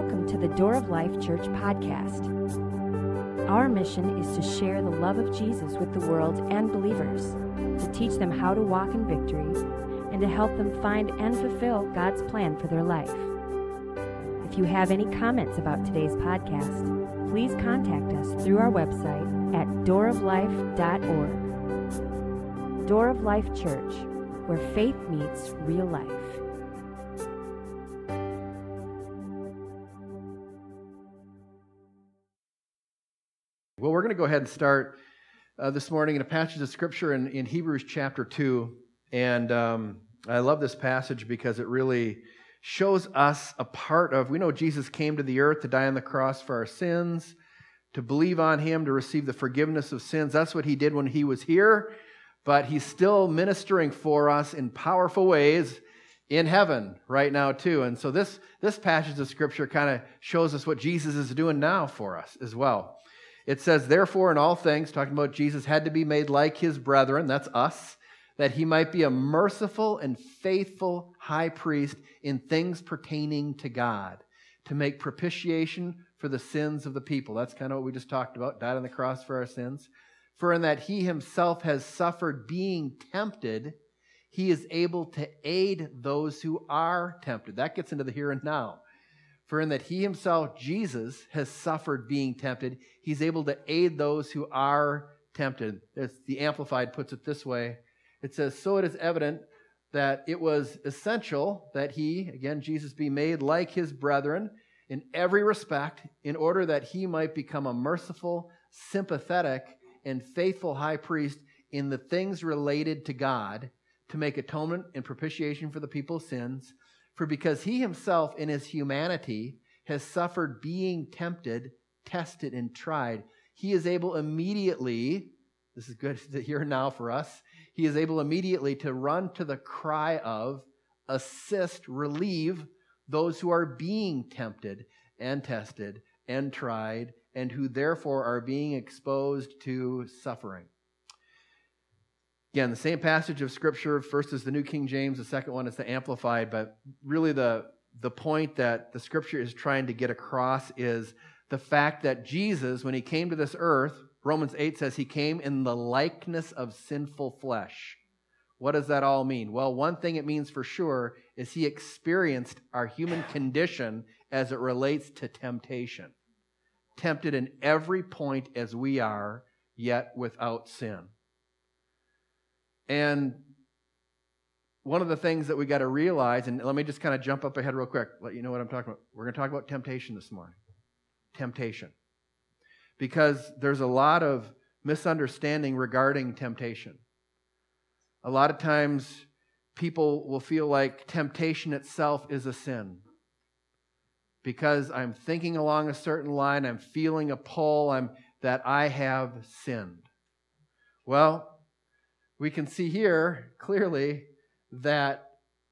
welcome to the Door of Life Church podcast. Our mission is to share the love of Jesus with the world and believers, to teach them how to walk in victory, and to help them find and fulfill God's plan for their life. If you have any comments about today's podcast, please contact us through our website at dooroflife.org. Door of Life Church, where faith meets real life. Well, we're going to go ahead and start this morning in a passage of Scripture in Hebrews chapter 2. And I love this passage because it really shows us a part of, we know Jesus came to the earth to die on the cross for our sins, to believe on Him, to receive the forgiveness of sins. That's what He did when He was here. But He's still ministering for us in powerful ways in heaven right now too. And so this passage of Scripture kind of shows us what Jesus is doing now for us as well. It says, therefore, in all things, talking about Jesus, had to be made like His brethren, that's us, that He might be a merciful and faithful high priest in things pertaining to God, to make propitiation for the sins of the people. That's kind of what we just talked about, died on the cross for our sins. For in that He Himself has suffered being tempted, He is able to aid those who are tempted. That gets into the here and now. For in that He Himself, Jesus, has suffered being tempted, He's able to aid those who are tempted. The Amplified puts it this way. It says, so it is evident that it was essential that He, again, Jesus, be made like His brethren in every respect, in order that He might become a merciful, sympathetic, and faithful high priest in the things related to God, to make atonement and propitiation for the people's sins. For because He Himself in His humanity has suffered being tempted, tested, and tried, He is able immediately, this is good here and now for us, He is able immediately to run to the cry of, assist, relieve those who are being tempted and tested and tried, and who therefore are being exposed to suffering. Again, the same passage of Scripture. First is the New King James, the second one is the Amplified, but really the point that the Scripture is trying to get across is the fact that Jesus, when He came to this earth, Romans 8 says He came in the likeness of sinful flesh. What does that all mean? Well, one thing it means for sure is He experienced our human condition as it relates to temptation. Tempted in every point as we are, yet without sin. And one of the things that we got to realize, and let me just kind of jump up ahead real quick, let you know what I'm talking about. We're going to talk about temptation this morning. Temptation. Because there's a lot of misunderstanding regarding temptation. A lot of times people will feel like temptation itself is a sin. Because I'm thinking along a certain line, I'm feeling a pull, that I have sinned. Well, we can see here clearly that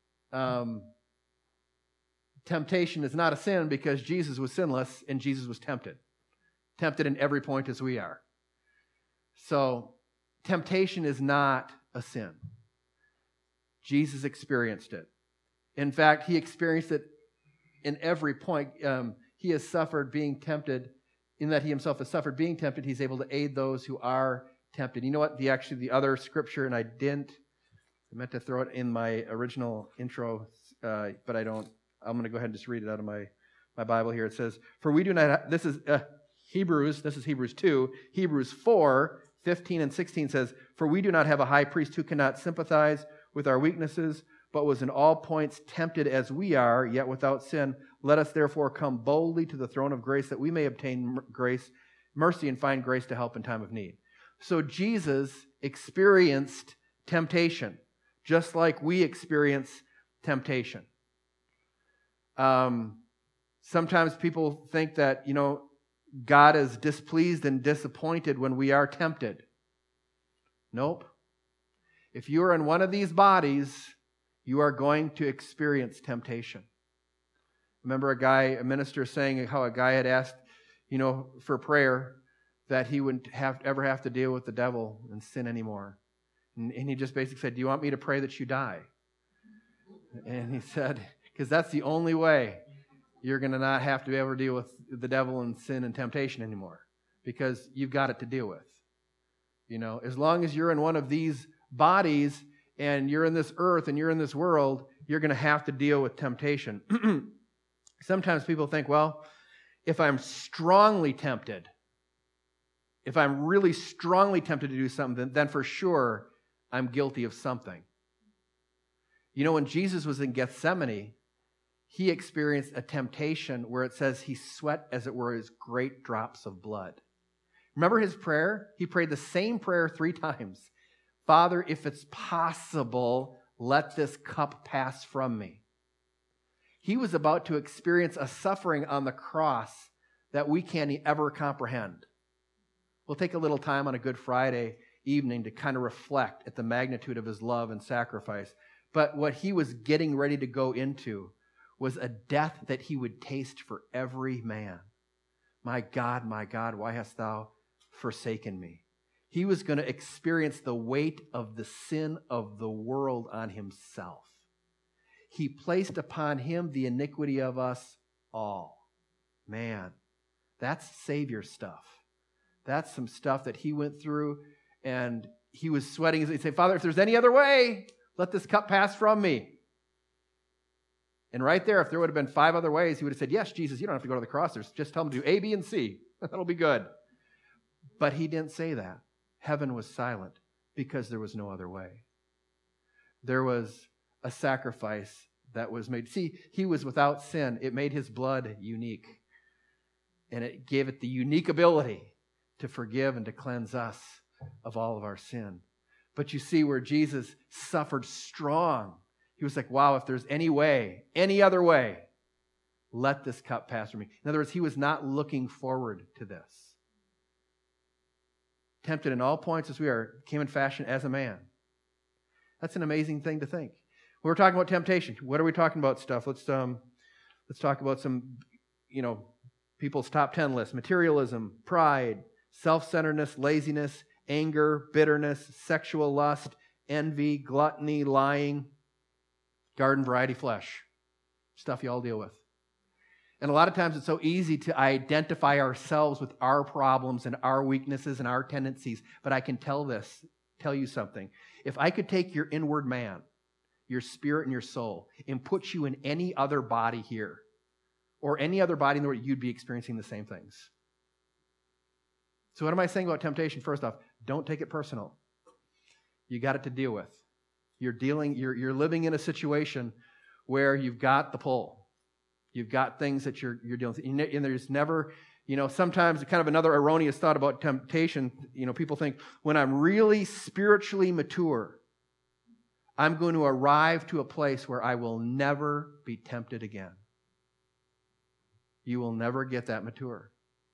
temptation is not a sin because Jesus was sinless and Jesus was tempted. Tempted in every point as we are. So, temptation is not a sin. Jesus experienced it. In fact, He experienced it in every point. He has suffered being tempted. In that He Himself has suffered being tempted, He's able to aid those who are tempted. You know what? The other Scripture, and I meant to throw it in my original intro, but I don't. I'm going to go ahead and just read it out of my Bible here. It says, for we do not, this is Hebrews 2, Hebrews 4, 15 and 16 says, for we do not have a high priest who cannot sympathize with our weaknesses, but was in all points tempted as we are, yet without sin. Let us therefore come boldly to the throne of grace, that we may obtain mercy, and find grace to help in time of need. So Jesus experienced temptation, just like we experience temptation. Sometimes people think that, God is displeased and disappointed when we are tempted. Nope. If you are in one of these bodies, you are going to experience temptation. Remember a minister saying how a guy had asked, for prayer, that he wouldn't ever have to deal with the devil and sin anymore. And he just basically said, do you want me to pray that you die? And he said, because that's the only way. you're going to not have to ever deal with the devil and sin and temptation anymore because you've got it to deal with. You know, as long as you're in one of these bodies and you're in this earth and you're in this world, you're going to have to deal with temptation. Sometimes people think, well, if I'm strongly tempted, if I'm really strongly tempted to do something, then for sure I'm guilty of something. You know, when Jesus was in Gethsemane, he experienced a temptation where it says he sweat, as it were, as great drops of blood. Remember his prayer? He prayed the same prayer 3 times. Father, if it's possible, let this cup pass from me. He was about to experience a suffering on the cross that we can't ever comprehend. We'll take a little time on a Good Friday evening to kind of reflect at the magnitude of his love and sacrifice. But what he was getting ready to go into was a death that he would taste for every man. My God, why hast thou forsaken me? He was going to experience the weight of the sin of the world on himself. He placed upon him the iniquity of us all. Man, that's Savior stuff. That's some stuff that he went through, and he was sweating. He'd say, Father, if there's any other way, let this cup pass from me. And right there, if there would have been 5 other ways, he would have said, yes, Jesus, you don't have to go to the cross. Just tell him to do A, B, and C. That'll be good. But he didn't say that. Heaven was silent because there was no other way. There was a sacrifice that was made. See, he was without sin. It made his blood unique. And it gave it the unique ability to forgive and to cleanse us of all of our sin. But you see where Jesus suffered strong. He was like, wow, if there's any way, any other way, let this cup pass from me. In other words, he was not looking forward to this. Tempted in all points as we are, came in fashion as a man. That's an amazing thing to think. When we're talking about temptation, what are we talking about stuff? Let's talk about some, people's top 10 list. Materialism, pride, self-centeredness, laziness, anger, bitterness, sexual lust, envy, gluttony, lying, garden variety flesh. Stuff you all deal with. And a lot of times it's so easy to identify ourselves with our problems and our weaknesses and our tendencies. But I can tell you something. If I could take your inward man, your spirit and your soul, and put you in any other body here, or any other body in the world, you'd be experiencing the same things. So what am I saying about temptation? First off, don't take it personal. You got it to deal with. You're living in a situation where you've got the pull. You've got things that you're dealing with. And there's never, sometimes kind of another erroneous thought about temptation. People think, when I'm really spiritually mature, I'm going to arrive to a place where I will never be tempted again. You will never get that mature.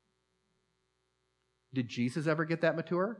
Did Jesus ever get that mature?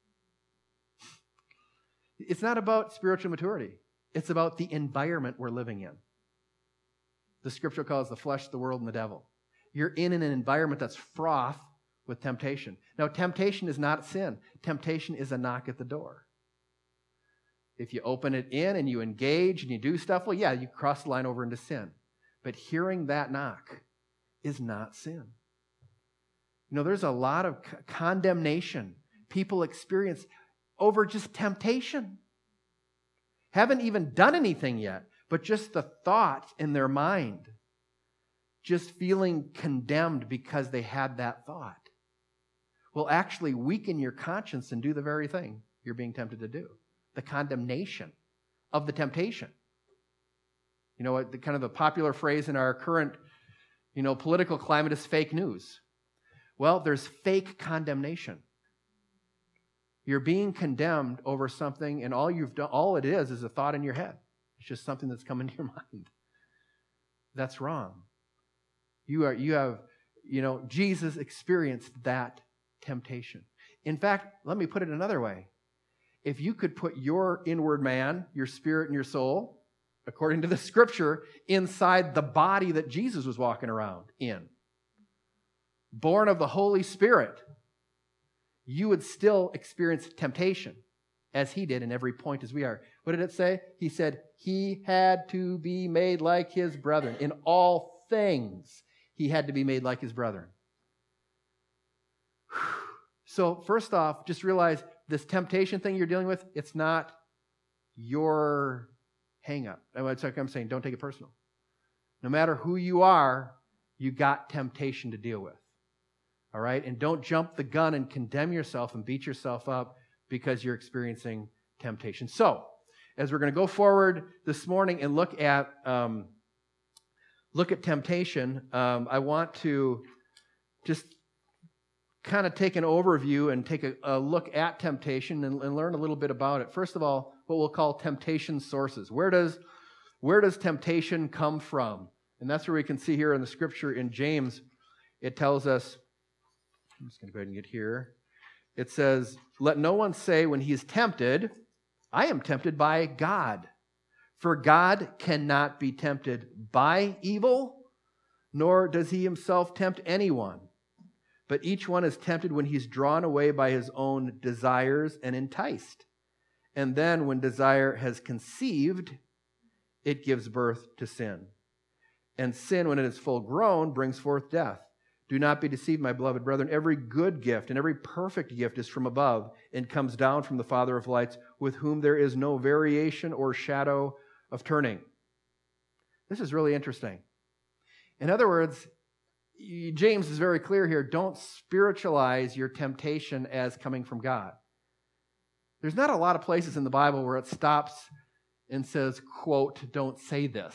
It's not about spiritual maturity. It's about the environment we're living in. The scripture calls the flesh, the world, and the devil. You're in an environment that's fraught with temptation. Now, temptation is not sin. Temptation is a knock at the door. If you open it in and you engage and you do stuff, well, yeah, you cross the line over into sin. But hearing that knock is not sin. There's a lot of condemnation people experience over just temptation. Haven't even done anything yet, but just the thought in their mind, just feeling condemned because they had that thought, will actually weaken your conscience and do the very thing you're being tempted to do. The condemnation of the temptation. The popular phrase in our current, political climate is fake news. Well, there's fake condemnation. You're being condemned over something, and all it is a thought in your head. It's just something that's come into your mind. That's wrong. Jesus experienced that temptation. In fact, let me put it another way. If you could put your inward man, your spirit and your soul, according to the scripture, inside the body that Jesus was walking around in, born of the Holy Spirit, you would still experience temptation as he did in every point as we are. What did it say? He said he had to be made like his brethren in all things, he had to be made like his brethren. So first off, just realize this temptation thing you're dealing with, it's not your hang-up. It's like I'm saying, don't take it personal. No matter who you are, you got temptation to deal with. All right? And don't jump the gun and condemn yourself and beat yourself up because you're experiencing temptation. So, as we're going to go forward this morning and look at temptation, I want to just kind of take an overview and take a look at temptation and learn a little bit about it. First of all, what we'll call temptation sources. Where does temptation come from? And that's where we can see here in the scripture in James, it tells us, I'm just going to go ahead and get here. It says, let no one say when he is tempted, I am tempted by God. For God cannot be tempted by evil, nor does he himself tempt anyone. But each one is tempted when he's drawn away by his own desires and enticed. And then when desire has conceived, it gives birth to sin. And sin, when it is full grown, brings forth death. Do not be deceived, my beloved brethren. Every good gift and every perfect gift is from above and comes down from the Father of lights, with whom there is no variation or shadow of turning. This is really interesting. In other words, James is very clear here. Don't spiritualize your temptation as coming from God. There's not a lot of places in the Bible where it stops and says, quote, don't say this.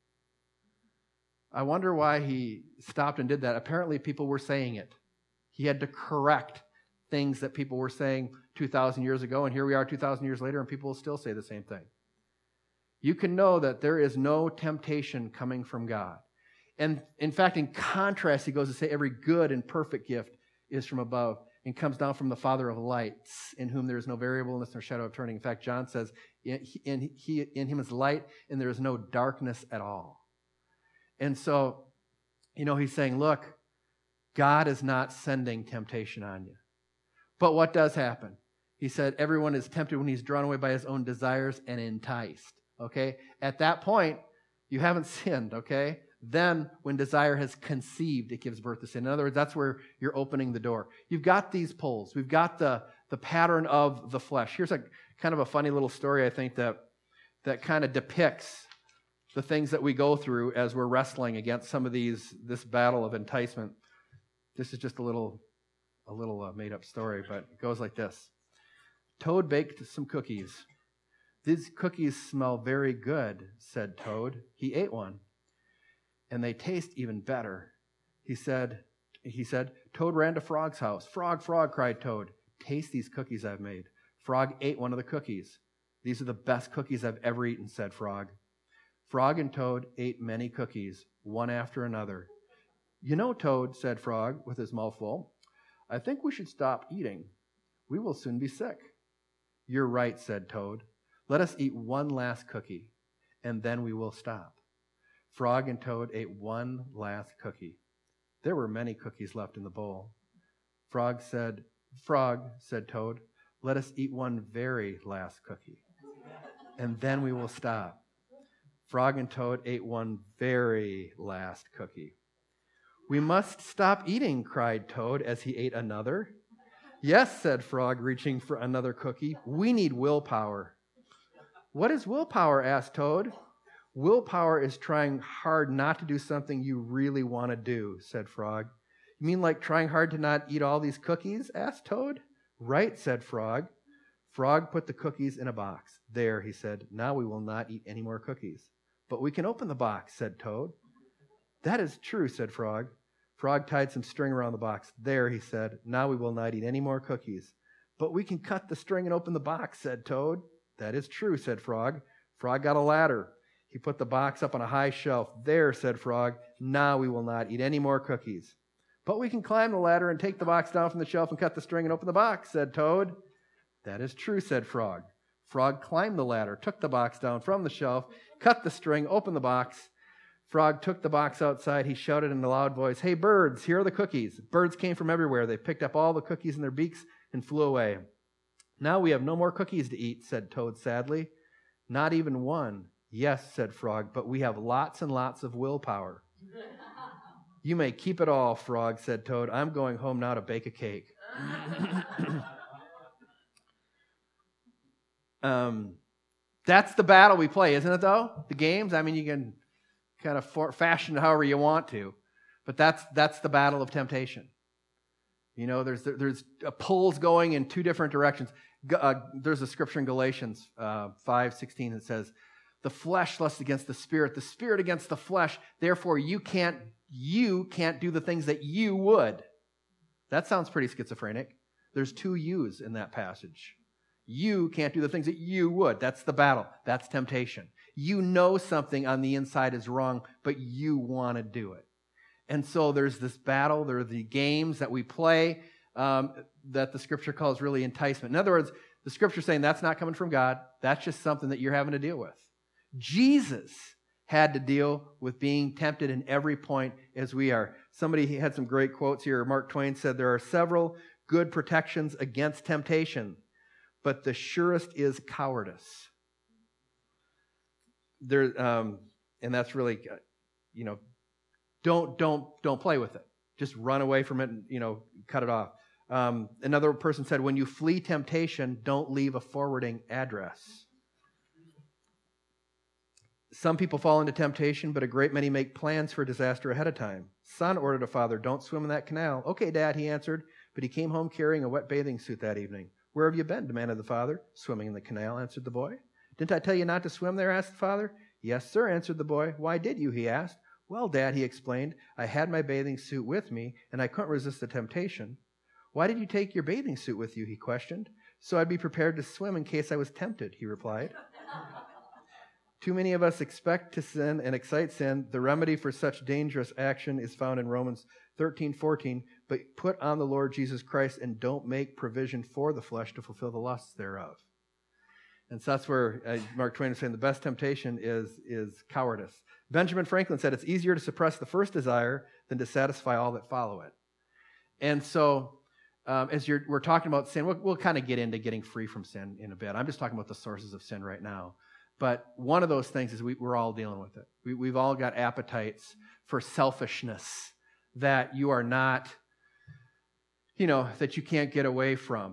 I wonder why he stopped and did that. Apparently people were saying it. He had to correct things that people were saying 2,000 years ago, and here we are 2,000 years later, and people will still say the same thing. You can know that there is no temptation coming from God. And in fact, in contrast, he goes to say every good and perfect gift is from above and comes down from the Father of lights, in whom there is no variableness nor shadow of turning. In fact, John says, in him is light, and there is no darkness at all. And so, he's saying, look, God is not sending temptation on you. But what does happen? He said, everyone is tempted when he's drawn away by his own desires and enticed. Okay? At that point, you haven't sinned, okay? Then, when desire has conceived, it gives birth to sin. In other words, that's where you're opening the door. You've got these poles. We've got the pattern of the flesh. Here's a kind of a funny little story, I think, that kind of depicts the things that we go through as we're wrestling against some of this battle of enticement. This is just a little made-up story, but it goes like this. Toad baked some cookies. These cookies smell very good, said Toad. He ate one. And they taste even better. He said, Toad ran to Frog's house. Frog, frog, cried Toad. Taste these cookies I've made. Frog ate one of the cookies. These are the best cookies I've ever eaten, said Frog. Frog and Toad ate many cookies, one after another. You know, Toad, said Frog with his mouth full, I think we should stop eating. We will soon be sick. You're right, said Toad. Let us eat one last cookie, and then we will stop. Frog and Toad ate one last cookie. There were many cookies left in the bowl. Frog, said Toad, let us eat one very last cookie, and then we will stop. Frog and Toad ate one very last cookie. We must stop eating, cried Toad as he ate another. Yes, said Frog, reaching for another cookie. We need willpower. What is willpower? Asked Toad. Willpower is trying hard not to do something you really want to do, said Frog. You mean like trying hard to not eat all these cookies? Asked Toad. Right, said Frog. Frog put the cookies in a box. There, he said, now we will not eat any more cookies. But we can open the box, said Toad. That is true, said Frog. Frog tied some string around the box. There, he said, now we will not eat any more cookies. But we can cut the string and open the box, said Toad. That is true, said Frog. Frog got a ladder. He put the box up on a high shelf. There, said Frog, now we will not eat any more cookies. But we can climb the ladder and take the box down from the shelf and cut the string and open the box, said Toad. That is true, said Frog. Frog climbed the ladder, took the box down from the shelf, cut the string, opened the box. Frog took the box outside. He shouted in a loud voice, hey, birds, here are the cookies. Birds came from everywhere. They picked up all the cookies in their beaks and flew away. Now we have no more cookies to eat, said Toad sadly. Not even one. Yes, said Frog, but we have lots and lots of willpower. You may keep it all, Frog, said Toad. I'm going home now to bake a cake. That's the battle we play, isn't it, though? The games, I mean, you can kind of fashion it however you want to, but that's the battle of temptation. You know, there's pulls going in two different directions. There's a scripture in Galatians 5:16 that says, the flesh lusts against the spirit against the flesh, therefore you can't do the things that you would. That sounds pretty schizophrenic. There's two yous in that passage. You can't do the things that you would. That's the battle. That's temptation. You know something on the inside is wrong, but you want to do it. And so there's this battle. There are the games that we play that the Scripture calls really enticement. In other words, the Scripture is saying that's not coming from God. That's just something that you're having to deal with. Jesus had to deal with being tempted in every point as we are. Somebody had some great quotes here. Mark Twain said, there are several good protections against temptation, but the surest is cowardice. And that's really, don't play with it. Just run away from it and, cut it off. Another person said, when you flee temptation, don't leave a forwarding address. Some people fall into temptation, but a great many make plans for disaster ahead of time. Son ordered a father, don't swim in that canal. Okay, Dad, he answered, but he came home carrying a wet bathing suit that evening. Where have you been? Demanded the father. Swimming in the canal, answered the boy. Didn't I tell you not to swim there? Asked the father. Yes, sir, answered the boy. Why did you? He asked. Well, Dad, he explained, I had my bathing suit with me, and I couldn't resist the temptation. Why did you take your bathing suit with you? He questioned. So I'd be prepared to swim in case I was tempted, he replied. Too many of us expect to sin and excite sin. The remedy for such dangerous action is found in Romans 13:14. But put on the Lord Jesus Christ and don't make provision for the flesh to fulfill the lusts thereof. And so that's where Mark Twain is saying the best temptation is cowardice. Benjamin Franklin said it's easier to suppress the first desire than to satisfy all that follow it. And so we're talking about sin, we'll kind of get into getting free from sin in a bit. I'm just talking about the sources of sin right now. But one of those things is we're all dealing with it. We've all got appetites for selfishness that you are not, that you can't get away from.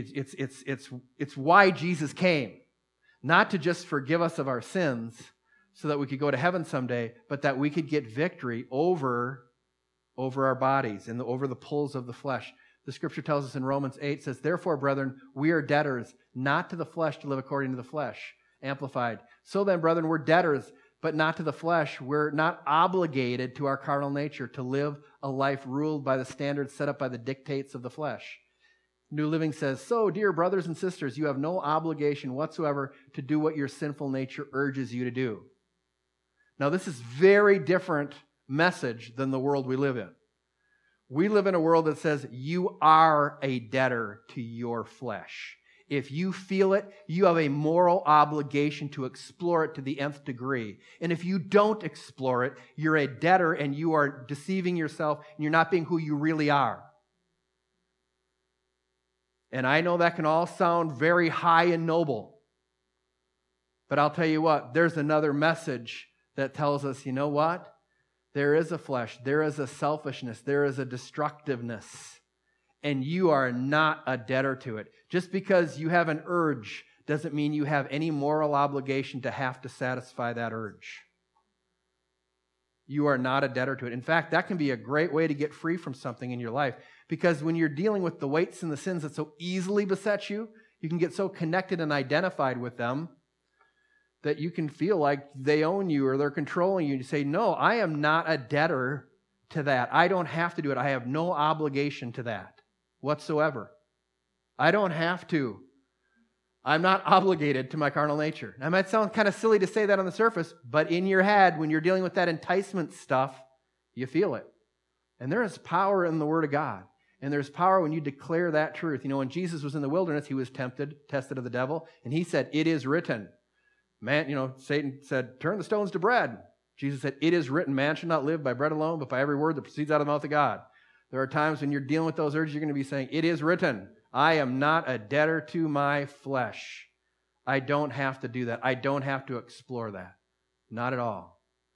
It's why Jesus came. Not to just forgive us of our sins so that we could go to heaven someday, but that we could get victory over our bodies and over the pulls of the flesh. The Scripture tells us in Romans 8, says, therefore, brethren, we are debtors, not to the flesh to live according to the flesh. Amplified. So then, brethren, we're debtors, but not to the flesh. We're not obligated to our carnal nature to live a life ruled by the standards set up by the dictates of the flesh. New Living says, so, dear brothers and sisters, you have no obligation whatsoever to do what your sinful nature urges you to do. Now, this is very different message than the world we live in. We live in a world that says you are a debtor to your flesh. If you feel it, you have a moral obligation to explore it to the nth degree. And if you don't explore it, you're a debtor and you are deceiving yourself and you're not being who you really are. And I know that can all sound very high and noble. But I'll tell you what, there's another message that tells us, you know what? There is a flesh, there is a selfishness, there is a destructiveness. And you are not a debtor to it. Just because you have an urge doesn't mean you have any moral obligation to have to satisfy that urge. You are not a debtor to it. In fact, that can be a great way to get free from something in your life. Because when you're dealing with the weights and the sins that so easily beset you, you can get so connected and identified with them that you can feel like they own you or they're controlling you. You say, no, I am not a debtor to that. I don't have to do it. I have no obligation to that whatsoever. I don't have to. I'm not obligated to my carnal nature. That might sound kind of silly to say that on the surface, but in your head, when you're dealing with that enticement stuff, you feel it. And there is power in the Word of God. And there's power when you declare that truth. When Jesus was in the wilderness, he was tested of the devil, and he said, it is written. Man, Satan said, turn the stones to bread. Jesus said, it is written, man should not live by bread alone, but by every word that proceeds out of the mouth of God. There are times when you're dealing with those urges, you're going to be saying, it is written, I am not a debtor to my flesh. I don't have to do that. I don't have to explore that. Not at all.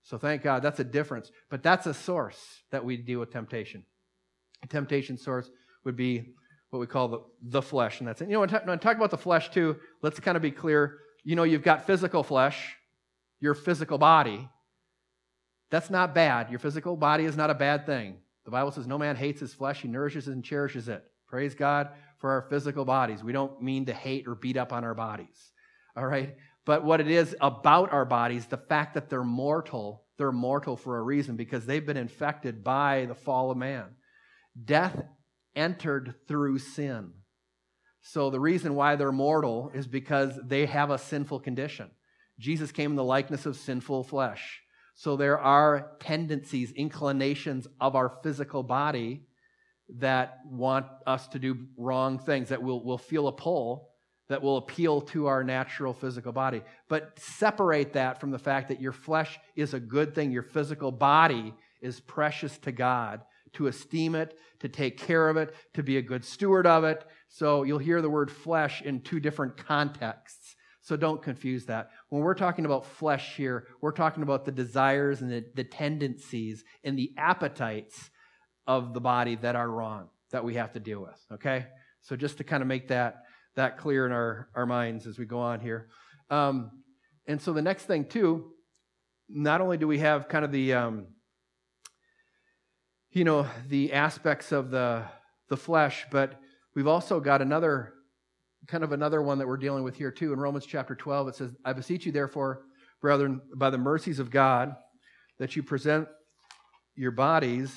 So thank God, that's a difference. But that's a source that we deal with temptation. A temptation source would be what we call the flesh. And that's it. When I talk about the flesh too, let's kind of be clear. You've got physical flesh, your physical body. That's not bad. Your physical body is not a bad thing. The Bible says no man hates his flesh. He nourishes and cherishes it. Praise God for our physical bodies. We don't mean to hate or beat up on our bodies. All right? But what it is about our bodies, the fact that they're mortal for a reason because they've been infected by the fall of man. Death entered through sin. So the reason why they're mortal is because they have a sinful condition. Jesus came in the likeness of sinful flesh. So there are tendencies, inclinations of our physical body that want us to do wrong things, that will feel a pull, that will appeal to our natural physical body. But separate that from the fact that your flesh is a good thing. Your physical body is precious to God, to esteem it, to take care of it, to be a good steward of it. So you'll hear the word flesh in two different contexts. So don't confuse that. When we're talking about flesh here, we're talking about the desires and the tendencies and the appetites of the body that are wrong, that we have to deal with, okay? So just to kind of make that clear in our minds as we go on here. And so the next thing too, not only do we have kind of the aspects of the flesh, but we've also got another one that we're dealing with here too. In Romans chapter 12, it says, I beseech you therefore, brethren, by the mercies of God, that you present your bodies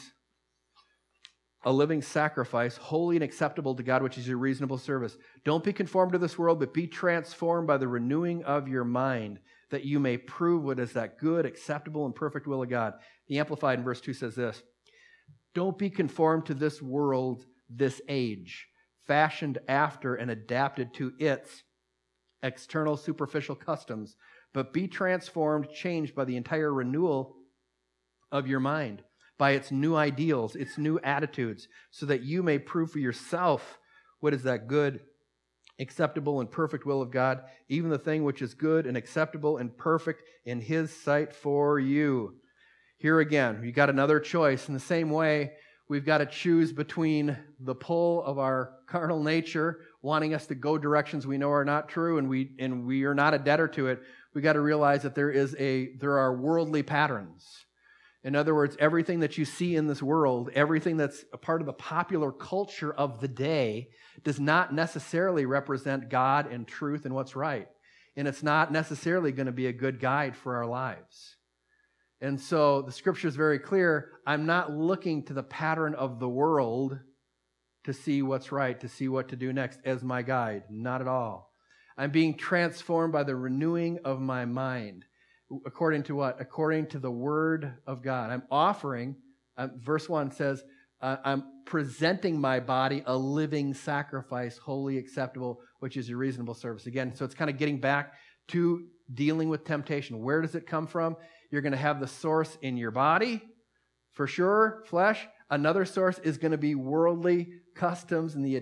a living sacrifice, holy and acceptable to God, which is your reasonable service. Don't be conformed to this world, but be transformed by the renewing of your mind, that you may prove what is that good, acceptable, and perfect will of God. The Amplified in verse 2 says this, don't be conformed to this world, this age, fashioned after and adapted to its external superficial customs, but be transformed, changed by the entire renewal of your mind, by its new ideals, its new attitudes, so that you may prove for yourself what is that good, acceptable, and perfect will of God, even the thing which is good and acceptable and perfect in His sight for you. Here again, you got another choice. In the same way, we've got to choose between the pull of our carnal nature, wanting us to go directions we know are not true, and we are not a debtor to it. We got to realize that there are worldly patterns. In other words, everything that you see in this world, everything that's a part of the popular culture of the day, does not necessarily represent God and truth and what's right. And it's not necessarily going to be a good guide for our lives. And so the scripture is very clear. I'm not looking to the pattern of the world to see what's right, to see what to do next as my guide. Not at all. I'm being transformed by the renewing of my mind. According to what? According to the Word of God. I'm offering, verse 1 says, I'm presenting my body a living sacrifice, holy, acceptable, which is your reasonable service. Again, so it's kind of getting back to dealing with temptation. Where does it come from? You're going to have the source in your body, for sure, flesh. Another source is going to be worldly customs and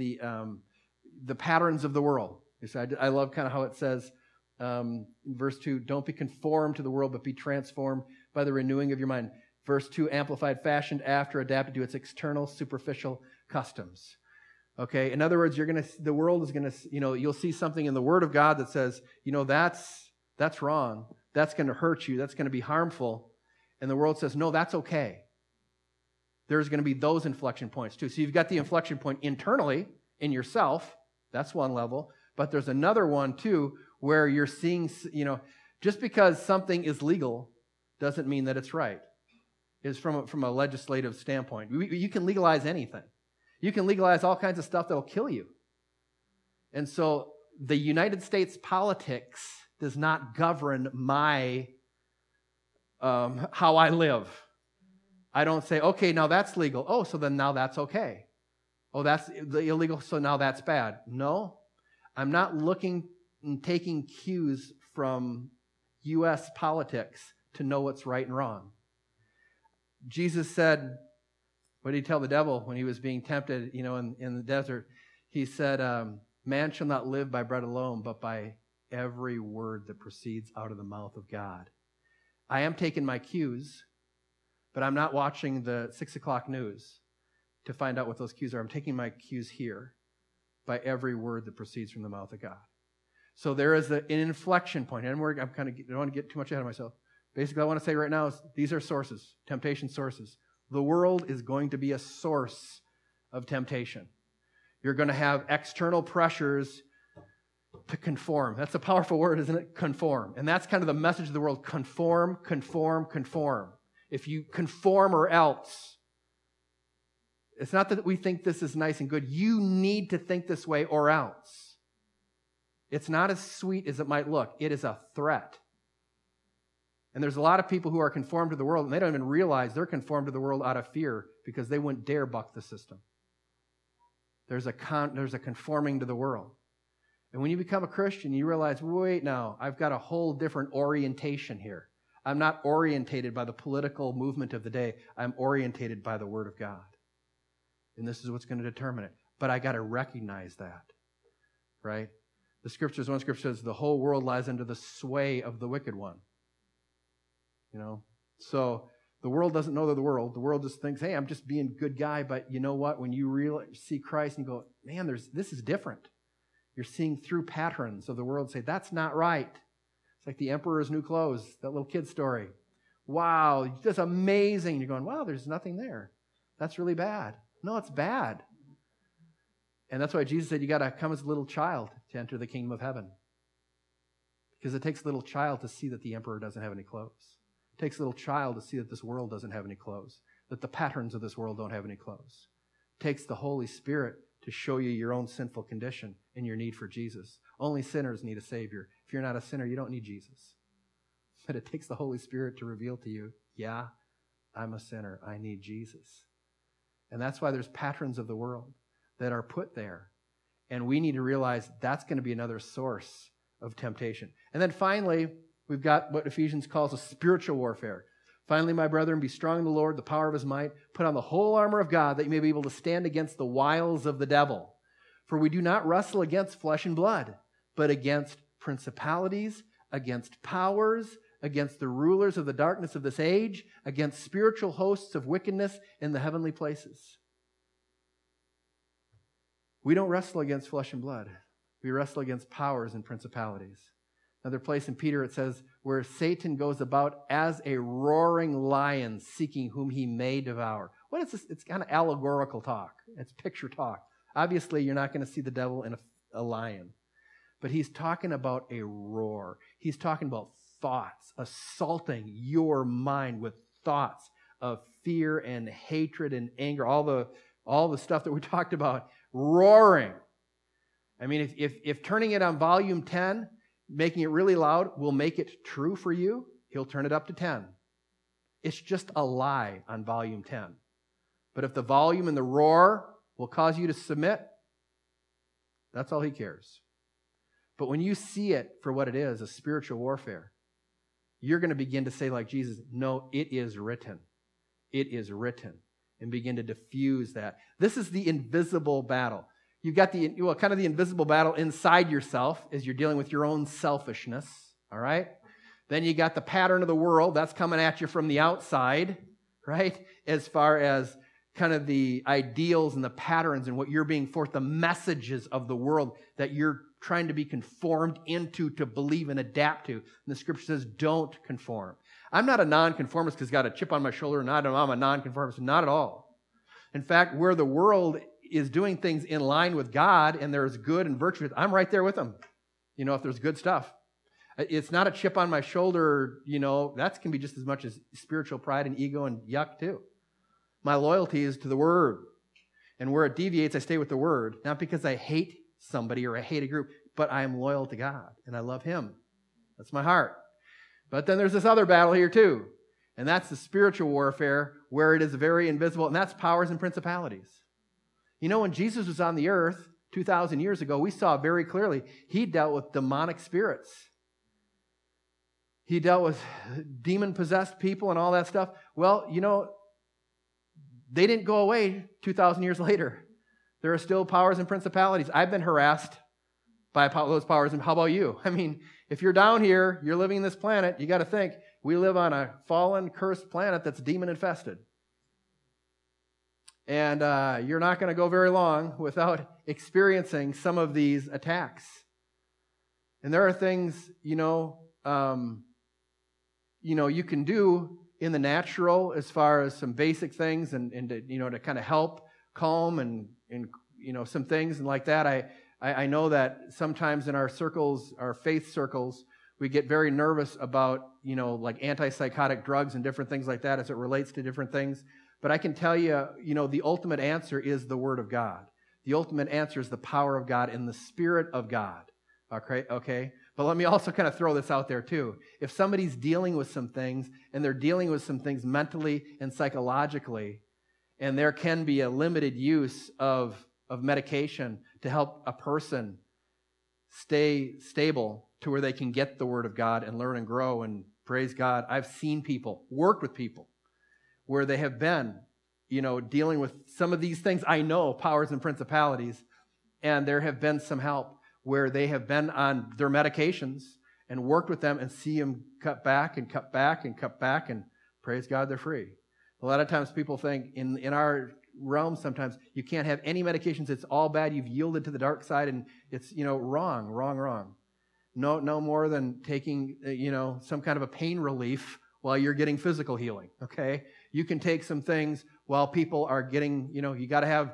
the patterns of the world. So I love kind of how it says, in verse 2, don't be conformed to the world, but be transformed by the renewing of your mind. Verse 2, Amplified, fashioned after, adapted to its external, superficial customs. Okay, in other words, the world is going to, you'll see something in the Word of God that says, that's wrong. That's going to hurt you. That's going to be harmful. And the world says, no, that's okay. There's going to be those inflection points too. So you've got the inflection point internally in yourself. That's one level. But there's another one too, where you're seeing, just because something is legal doesn't mean that it's right. It's from a legislative standpoint. You can legalize anything. You can legalize all kinds of stuff that'll kill you. And so the United States politics does not govern my how I live. I don't say, okay, now that's legal. Oh, so then now that's okay. Oh, that's illegal, so now that's bad. No, I'm not looking and taking cues from U.S. politics to know what's right and wrong. Jesus said, what did He tell the devil when He was being tempted, in the desert? He said, man shall not live by bread alone, but by every word that proceeds out of the mouth of God. I am taking my cues, but I'm not watching the 6 o'clock news to find out what those cues are. I'm taking my cues here by every word that proceeds from the mouth of God. So there is an inflection point. And I don't want to get too much ahead of myself. Basically, I want to say right now is these are sources, temptation sources. The world is going to be a source of temptation. You're going to have external pressures to conform. That's a powerful word, isn't it? Conform. And that's kind of the message of the world. Conform, conform, conform. If you conform or else, it's not that we think this is nice and good. You need to think this way or else. It's not as sweet as it might look. It is a threat. And there's a lot of people who are conformed to the world, and they don't even realize they're conformed to the world out of fear because they wouldn't dare buck the system. There's a conforming to the world. And when you become a Christian, you realize, wait now, I've got a whole different orientation here. I'm not orientated by the political movement of the day. I'm orientated by the Word of God. And this is what's going to determine it. But I got to recognize that, right? One scripture says, the whole world lies under the sway of the wicked one. So the world doesn't know they're the world. The world just thinks, hey, I'm just being a good guy. But you know what? When you see Christ and you go, man, this is different. You're seeing through patterns of the world and say, that's not right. It's like the emperor's new clothes, that little kid story. Wow, that's amazing. You're going, wow, there's nothing there. That's really bad. No, it's bad. And that's why Jesus said you got to come as a little child to enter the kingdom of heaven. Because it takes a little child to see that the emperor doesn't have any clothes. It takes a little child to see that this world doesn't have any clothes, that the patterns of this world don't have any clothes. It takes the Holy Spirit to show you your own sinful condition and your need for Jesus. Only sinners need a Savior. If you're not a sinner, you don't need Jesus. But it takes the Holy Spirit to reveal to you, yeah, I'm a sinner. I need Jesus. And that's why there's patterns of the world that are put there. And we need to realize that's going to be another source of temptation. And then finally, we've got what Ephesians calls a spiritual warfare. Finally, my brethren, be strong in the Lord, the power of his might. Put on the whole armor of God that you may be able to stand against the wiles of the devil. For we do not wrestle against flesh and blood, but against principalities, against powers, against the rulers of the darkness of this age, against spiritual hosts of wickedness in the heavenly places. We don't wrestle against flesh and blood. We wrestle against powers and principalities. Another place in Peter it says, where Satan goes about as a roaring lion seeking whom he may devour. What is this? It's kind of allegorical talk. It's picture talk. Obviously, you're not going to see the devil in a lion. But he's talking about a roar. He's talking about thoughts, assaulting your mind with thoughts of fear and hatred and anger, all the stuff that we talked about, roaring. I mean, if turning it on volume 10, making it really loud will make it true for you, he'll turn it up to 10. It's just a lie on volume 10. But if the volume and the roar will cause you to submit, that's all he cares. But when you see it for what it is, a spiritual warfare, you're going to begin to say like Jesus, no, it is written. It is written. And begin to diffuse that. This is the invisible battle. You've got kind of the invisible battle inside yourself as you're dealing with your own selfishness, all right? Then you got the pattern of the world. That's coming at you from the outside, right? As far as kind of the ideals and the patterns and what you're being forth, the messages of the world that you're trying to be conformed into, to believe and adapt to. And the scripture says, don't conform. I'm not a nonconformist because I've got a chip on my shoulder and I'm a nonconformist. Not at all. In fact, where the world is doing things in line with God and there's good and virtue, I'm right there with them. If there's good stuff. It's not a chip on my shoulder, that can be just as much as spiritual pride and ego and yuck too. My loyalty is to the Word. And where it deviates, I stay with the Word. Not because I hate somebody or I hate a group, but I am loyal to God and I love Him. That's my heart. But then there's this other battle here too. And that's the spiritual warfare where it is very invisible, and that's powers and principalities. When Jesus was on the earth 2,000 years ago, we saw very clearly he dealt with demonic spirits. He dealt with demon-possessed people and all that stuff. Well, they didn't go away 2,000 years later. There are still powers and principalities. I've been harassed by those powers, and how about you? I mean, if you're down here, you're living on this planet, you got to think, We live on a fallen, cursed planet that's demon-infested. And you're not going to go very long without experiencing some of these attacks. And there are things, you can do in the natural as far as some basic things and to kind of help calm and some things and like that. I know that sometimes in our circles, our faith circles, we get very nervous about, like antipsychotic drugs and different things like that as it relates to different things. But I can tell you, the ultimate answer is the Word of God. The ultimate answer is the power of God and the Spirit of God. Okay? But let me also kind of throw this out there too. If somebody's dealing with some things, and they're dealing with some things mentally and psychologically, and there can be a limited use of medication to help a person stay stable to where they can get the Word of God and learn and grow and praise God. I've seen people, worked with people, where they have been, dealing with some of these things. I know, powers and principalities, and there have been some help where they have been on their medications and worked with them and see them cut back and cut back and cut back, and praise God, they're free. A lot of times people think in our realm sometimes you can't have any medications. It's all bad. You've yielded to the dark side, and it's, wrong. No more than taking, some kind of a pain relief while you're getting physical healing, okay? You can take some things while people are getting, you got to have,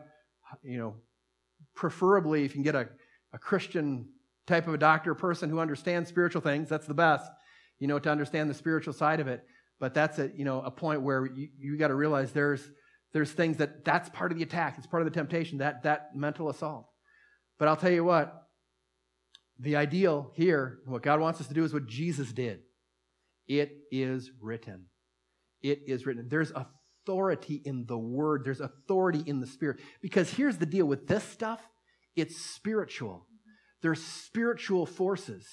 preferably if you can get a Christian type of a doctor person who understands spiritual things, that's the best, to understand the spiritual side of it. But that's a point where you got to realize there's things that's part of the attack. It's part of the temptation, that mental assault. But I'll tell you what, the ideal here, what God wants us to do is what Jesus did. It is written. It is written. There's authority in the Word. There's authority in the Spirit. Because here's the deal with this stuff. It's spiritual. There's spiritual forces.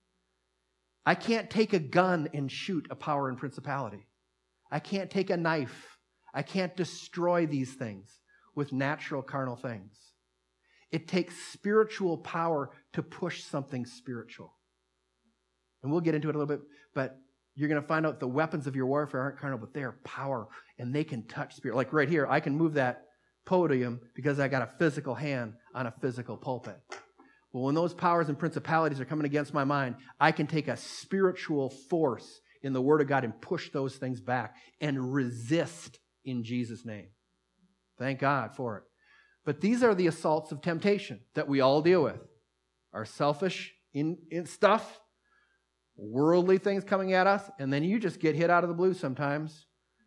I can't take a gun and shoot a power and principality. I can't take a knife. I can't destroy these things with natural carnal things. It takes spiritual power to push something spiritual. And we'll get into it a little bit, but you're going to find out the weapons of your warfare aren't carnal, but they are power, and they can touch spirit. Like right here, I can move that podium because I got a physical hand on a physical pulpit. Well, when those powers and principalities are coming against my mind, I can take a spiritual force in the Word of God and push those things back and resist in Jesus' name. Thank God for it. But these are the assaults of temptation that we all deal with. Our selfish in stuff, worldly things coming at us, and then you just get hit out of the blue sometimes.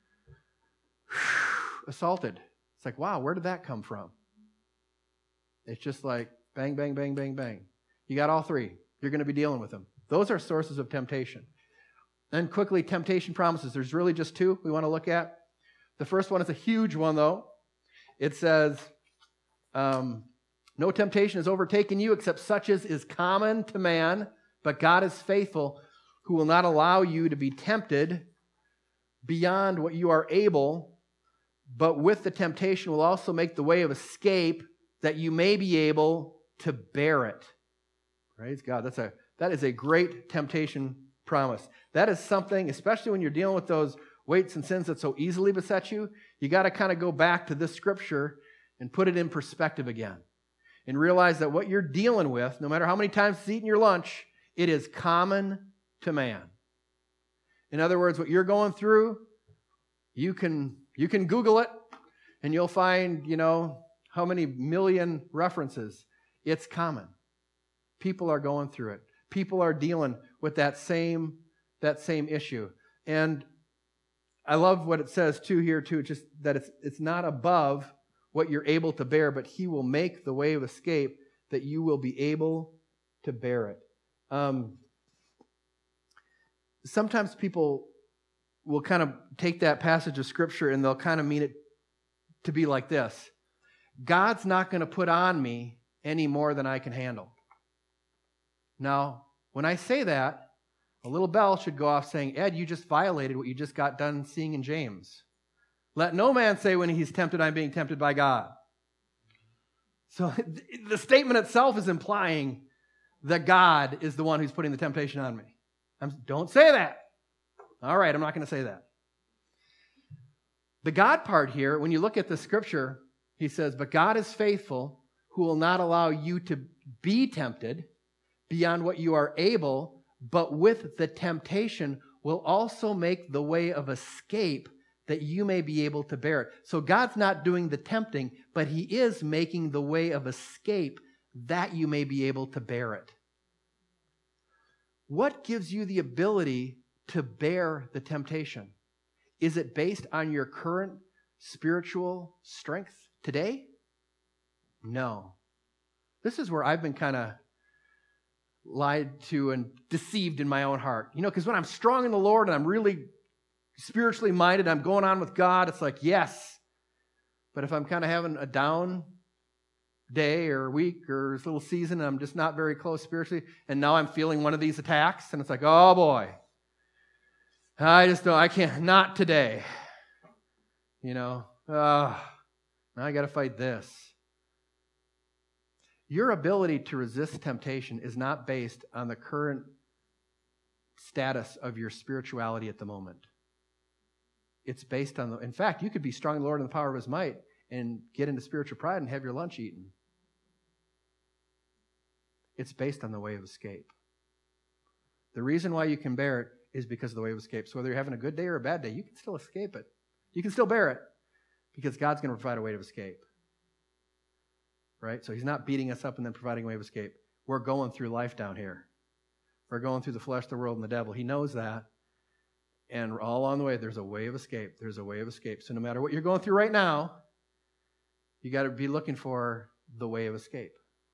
Assaulted. It's like, wow, where did that come from? It's just like bang, bang, bang, bang, bang. You got all three. You're going to be dealing with them. Those are sources of temptation. And quickly, temptation promises. There's really just two we want to look at. The first one is a huge one, though. It says, no temptation has overtaken you except such as is common to man, but God is faithful, who will not allow you to be tempted beyond what you are able, but with the temptation will also make the way of escape that you may be able to bear it. Praise God. That is a great temptation promise. That is something, especially when you're dealing with those weights and sins that so easily beset you, you got to kind of go back to this scripture and put it in perspective again. And realize that what you're dealing with, no matter how many times it's eating your lunch, it is common to man. In other words, what you're going through, you can Google it, and you'll find, how many million references. It's common. People are going through it. People are dealing with that same issue. And I love what it says here too, just that it's not above what you're able to bear, but He will make the way of escape that you will be able to bear it. Sometimes people will kind of take that passage of Scripture and they'll kind of mean it to be like this. God's not going to put on me any more than I can handle. Now, when I say that, a little bell should go off saying, Ed, you just violated what you just got done seeing in James. Let no man say when he's tempted, I'm being tempted by God. So the statement itself is implying that God is the one who's putting the temptation on me. Don't say that. All right, I'm not going to say that. The God part here, when you look at the scripture, he says, but God is faithful, who will not allow you to be tempted beyond what you are able, but with the temptation will also make the way of escape that you may be able to bear it. So God's not doing the tempting, but he is making the way of escape that you may be able to bear it. What gives you the ability to bear the temptation? Is it based on your current spiritual strength today? No. This is where I've been kind of lied to and deceived in my own heart. Because when I'm strong in the Lord and I'm really spiritually minded, I'm going on with God, it's like, yes. But if I'm kind of having a down day or week or this little season and I'm just not very close spiritually, and now I'm feeling one of these attacks, and it's like, oh boy, I can't, not today. Now I got to fight this. Your ability to resist temptation is not based on the current status of your spirituality at the moment. It's based on in fact, you could be strong in the Lord in the power of his might and get into spiritual pride and have your lunch eaten. It's based on the way of escape. The reason why you can bear it is because of the way of escape. So whether you're having a good day or a bad day, you can still escape it. You can still bear it because God's going to provide a way of escape. Right? So he's not beating us up and then providing a way of escape. We're going through life down here. We're going through the flesh, the world, and the devil. He knows that. And all along the way, there's a way of escape. There's a way of escape. So no matter what you're going through right now, you got to be looking for the way of escape.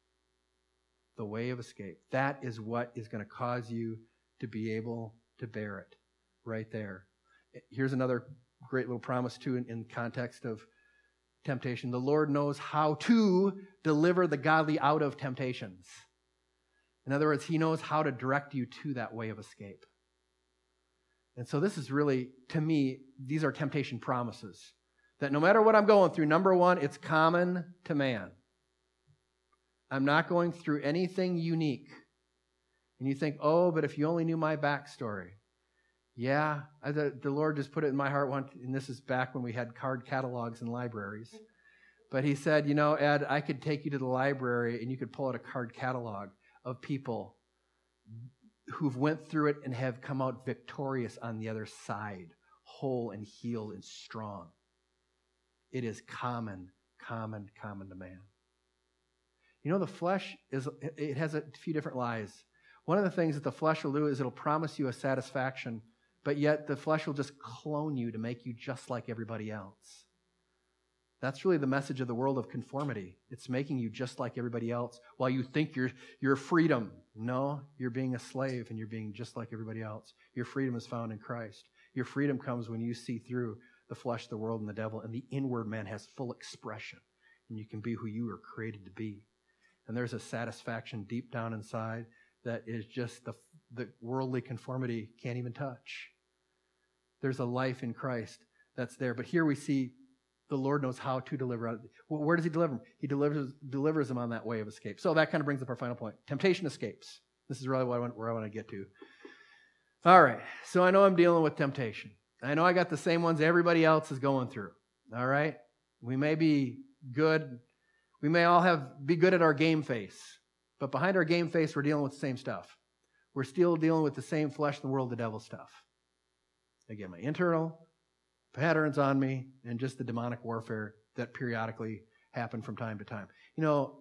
The way of escape. That is what is going to cause you to be able to bear it. Right there. Here's another great little promise, too, in context of temptation. The Lord knows how to deliver the godly out of temptations. In other words, he knows how to direct you to that way of escape. And so this is really, to me, these are temptation promises. That no matter what I'm going through, number one, it's common to man. I'm not going through anything unique. And you think, oh, but if you only knew my backstory. Yeah, the Lord just put it in my heart once, and this is back when we had card catalogs in libraries. But he said, Ed, I could take you to the library and you could pull out a card catalog of people who've went through it and have come out victorious on the other side, whole and healed and strong. It is common to man. The flesh it has a few different lies. One of the things that the flesh will do is it'll promise you a satisfaction, but yet the flesh will just clone you to make you just like everybody else. That's really the message of the world of conformity. It's making you just like everybody else while you think you're freedom. No, you're being a slave and you're being just like everybody else. Your freedom is found in Christ. Your freedom comes when you see through the flesh, the world, and the devil, and the inward man has full expression, and you can be who you were created to be. And there's a satisfaction deep down inside that is just the worldly conformity can't even touch. There's a life in Christ that's there. But here we see the Lord knows how to deliver. Where does he deliver them? He delivers them on that way of escape. So that kind of brings up our final point. Temptation escapes. This is really where I want to get to. All right. So I know I'm dealing with temptation. I know I got the same ones everybody else is going through. All right. We may be good. We may all be good at our game face. But behind our game face, we're dealing with the same stuff. We're still dealing with the same flesh, the world, the devil stuff. Again, my internal patterns on me and just the demonic warfare that periodically happen from time to time. We'll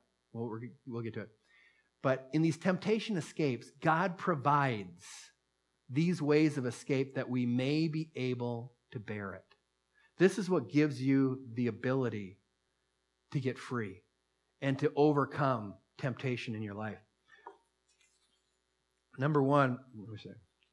get to it. But in these temptation escapes, God provides these ways of escape that we may be able to bear it. This is what gives you the ability to get free and to overcome temptation in your life. Number one, let me see.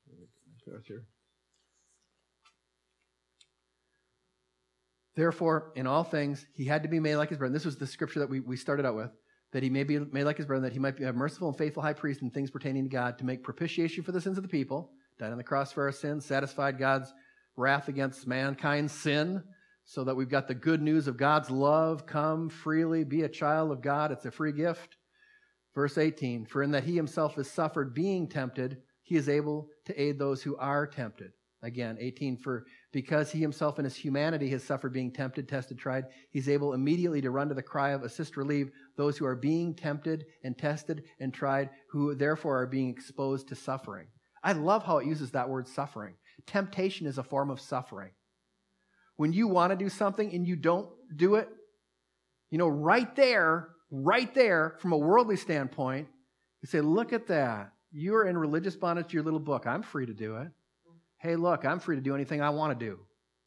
Therefore, in all things, he had to be made like his brethren. This was the scripture that we started out with, that he may be made like his brethren, that he might be a merciful and faithful high priest in things pertaining to God, to make propitiation for the sins of the people, died on the cross for our sins, satisfied God's wrath against mankind's sin, so that we've got the good news of God's love, come freely, be a child of God. It's a free gift. Verse 18, for in that he himself has suffered being tempted, he is able to aid those who are tempted. Again, 18, for because he himself in his humanity has suffered being tempted, tested, tried, he's able immediately to run to the cry of assist, relieve those who are being tempted and tested and tried, who therefore are being exposed to suffering. I love how it uses that word suffering. Temptation is a form of suffering. When you want to do something and you don't do it, right there, from a worldly standpoint, you say, look at that. You're in religious bondage to your little book. I'm free to do it. Hey, look, I'm free to do anything I want to do.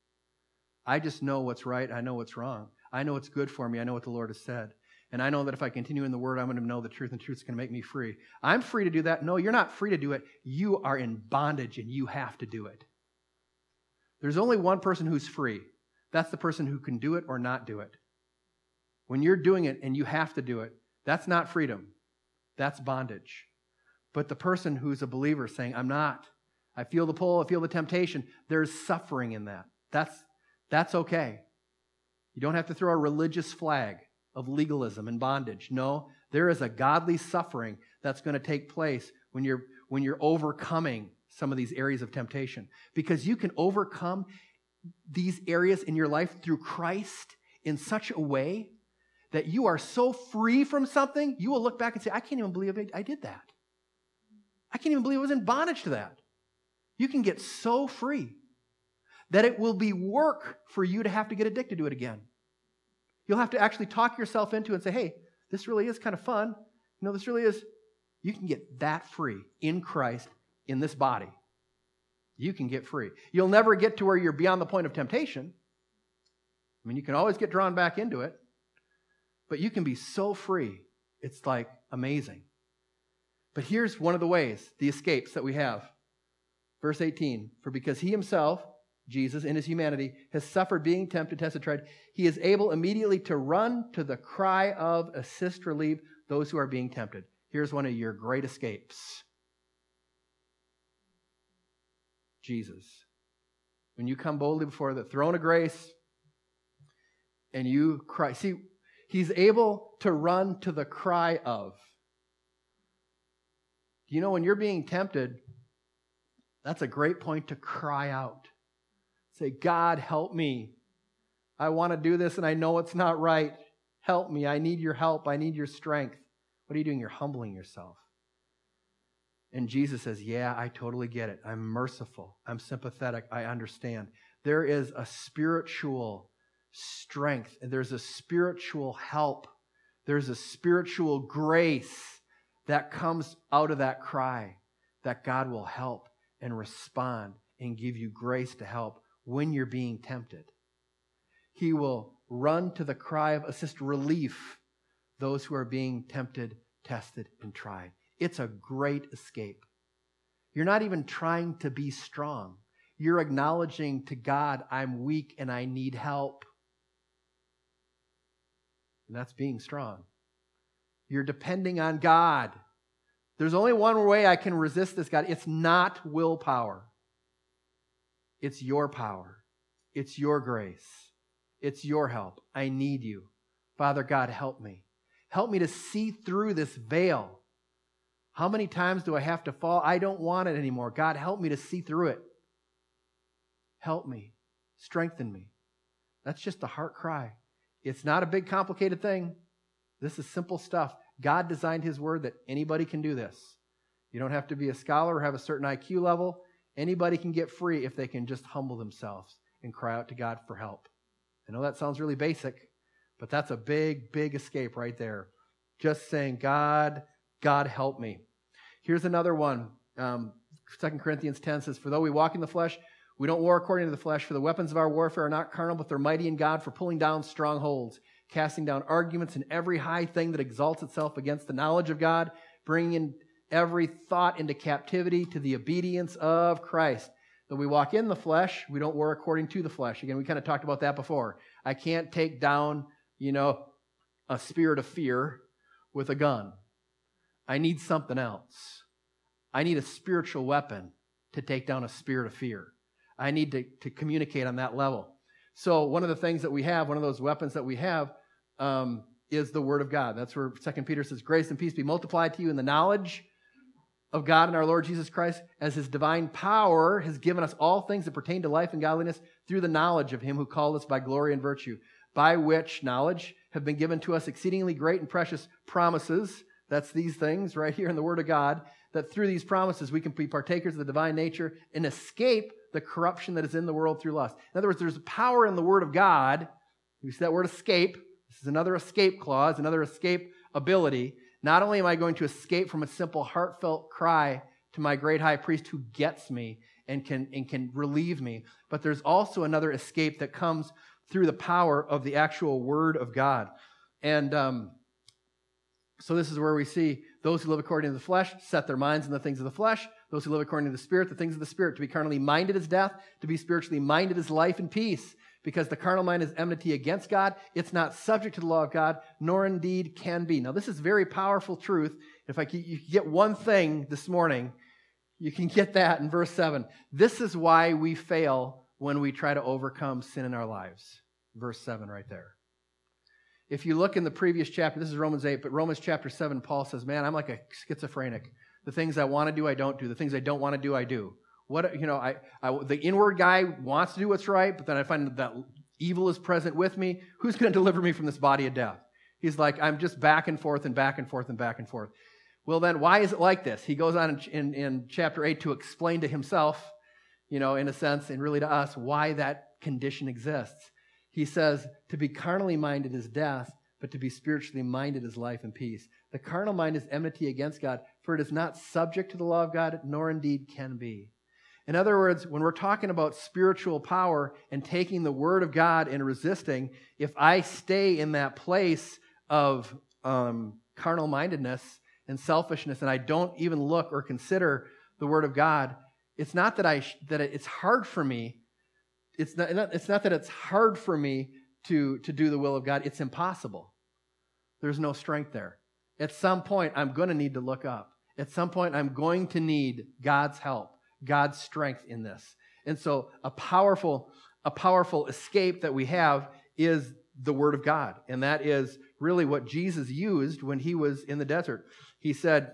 I just know what's right. I know what's wrong. I know what's good for me. I know what the Lord has said. And I know that if I continue in the Word, I'm going to know the truth, and the truth is going to make me free. I'm free to do that. No, you're not free to do it. You are in bondage, and you have to do it. There's only one person who's free. That's the person who can do it or not do it. When you're doing it and you have to do it, that's not freedom. That's bondage. But the person who's a believer saying, I'm not. I feel the pull, I feel the temptation. There's suffering in that. That's okay. You don't have to throw a religious flag of legalism and bondage. No, there is a godly suffering that's going to take place when you're overcoming some of these areas of temptation. Because you can overcome these areas in your life through Christ in such a way that you are so free from something, you will look back and say, I can't even believe I did that. I can't even believe I was in bondage to that. You can get so free that it will be work for you to have to get addicted to it again. You'll have to actually talk yourself into it and say, hey, this really is kind of fun. This really is. You can get that free in Christ, in this body. You can get free. You'll never get to where you're beyond the point of temptation. You can always get drawn back into it. But you can be so free. It's like amazing. But here's one of the ways, the escapes that we have. Verse 18, for because he himself, Jesus, in his humanity, has suffered being tempted, tested, tried, he is able immediately to run to the cry of assist, relieve those who are being tempted. Here's one of your great escapes. Jesus. When you come boldly before the throne of grace and you cry. See, he's able to run to the cry of. When you're being tempted, that's a great point to cry out. Say, God, help me. I want to do this and I know it's not right. Help me. I need your help. I need your strength. What are you doing? You're humbling yourself. And Jesus says, yeah, I totally get it. I'm merciful. I'm sympathetic. I understand. There is a spiritual strength. And there's a spiritual help. There's a spiritual grace that comes out of that cry that God will help and respond and give you grace to help when you're being tempted. He will run to the cry of assist, relief those who are being tempted, tested, and tried. It's a great escape. You're not even trying to be strong. You're acknowledging to God, I'm weak and I need help. And that's being strong. You're depending on God. There's only one way I can resist this, God. It's not willpower. It's your power. It's your grace. It's your help. I need you. Father God, help me. Help me to see through this veil. How many times do I have to fall? I don't want it anymore. God, help me to see through it. Help me. Strengthen me. That's just a heart cry. It's not a big, complicated thing. This is simple stuff. God designed His Word that anybody can do this. You don't have to be a scholar or have a certain IQ level. Anybody can get free if they can just humble themselves and cry out to God for help. I know that sounds really basic, but that's a big, big escape right there. Just saying, God, help me. Here's another one. 2 Corinthians 10 says, for though we walk in the flesh, we don't war according to the flesh, for the weapons of our warfare are not carnal, but they're mighty in God for pulling down strongholds, casting down arguments and every high thing that exalts itself against the knowledge of God, bringing in every thought into captivity to the obedience of Christ. Though we walk in the flesh, we don't war according to the flesh. Again, we kind of talked about that before. I can't take down, a spirit of fear with a gun. I need something else. I need a spiritual weapon to take down a spirit of fear. I need to communicate on that level. So one of the things that we have, one of those weapons that we have, is the Word of God. That's where 2 Peter says, grace and peace be multiplied to you in the knowledge of God and our Lord Jesus Christ, as his divine power has given us all things that pertain to life and godliness through the knowledge of him who called us by glory and virtue, by which knowledge have been given to us exceedingly great and precious promises. That's these things right here in the Word of God, that through these promises we can be partakers of the divine nature and escape the corruption that is in the world through lust. In other words, there's power in the Word of God. You see that word escape. This is another escape clause, another escape ability. Not only am I going to escape from a simple heartfelt cry to my great high priest who gets me and can relieve me, but there's also another escape that comes through the power of the actual Word of God. And so this is where we see those who live according to the flesh set their minds on the things of the flesh. Those who live according to the Spirit, the things of the Spirit. To be carnally minded is death. To be spiritually minded is life and peace. Because the carnal mind is enmity against God. It's not subject to the law of God, nor indeed can be. Now, this is very powerful truth. If you get one thing this morning, you can get that in verse 7. This is why we fail when we try to overcome sin in our lives. Verse 7 right there. If you look in the previous chapter, this is Romans 8, but Romans chapter 7, Paul says, man, I'm like a schizophrenic. The things I want to do, I don't do. The things I don't want to do, I do. The inward guy wants to do what's right, but then I find that evil is present with me. Who's going to deliver me from this body of death? He's like, I'm just back and forth and back and forth and back and forth. Well, then why is it like this? He goes on in chapter 8 to explain to himself, in a sense, and really to us, why that condition exists. He says, to be carnally minded is death, but to be spiritually minded is life and peace. The carnal mind is enmity against God, for it is not subject to the law of God, nor indeed can be. In other words, when we're talking about spiritual power and taking the Word of God and resisting, if I stay in that place of carnal-mindedness and selfishness, and I don't even look or consider the Word of God, it's not that it's hard for me. It's not that it's hard for me to do the will of God. It's impossible. There's no strength there. At some point, I'm going to need to look up. At some point, I'm going to need God's help, God's strength in this. And so a powerful escape that we have is the Word of God. And that is really what Jesus used when he was in the desert. He said,